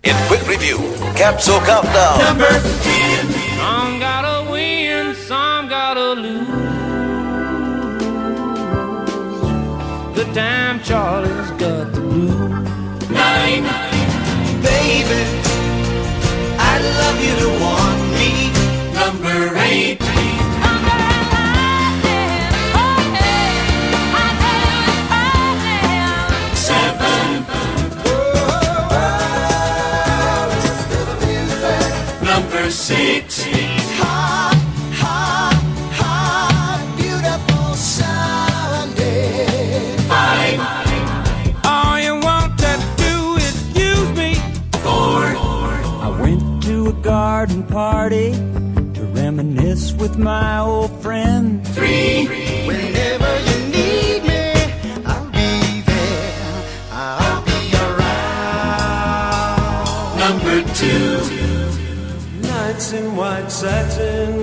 In quick review, Capsule Countdown. Number 10. Some gotta win, some gotta lose. Good time Charlie's got the blues. 9. Baby, I'd love you to want me. Number 8. Number 6. Hot, hot, hot, beautiful Sunday. 5. All you want to do is use me. 4. I went to a garden party to reminisce with my old friend. 3. Whenever you need me, I'll be there. I'll be around. Number 2. Nights in white satin,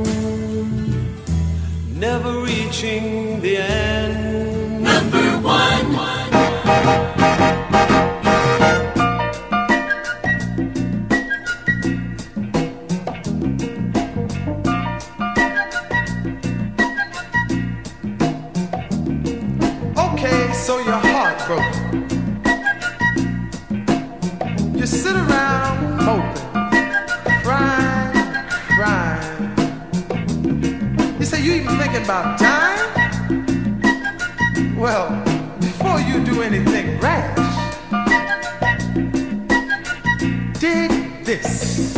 never reaching the end. Number 1. Okay, so your heart broken. You sit around moping, crying. You say you even thinking about time? Well, before you do anything rash, dig this.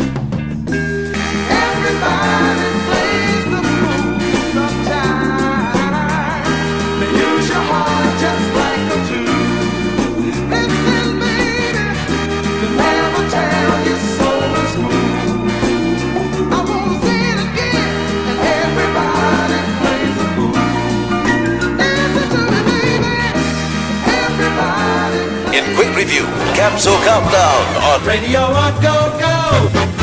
Everybody plays the fool sometimes. They use your heart just like a tool. Listen, baby, they never tell your soul is moved. I wanna say it again, and everybody plays the fool. Listen to me, baby, everybody. In quick review, Capsule Countdown on Radio on Go Go.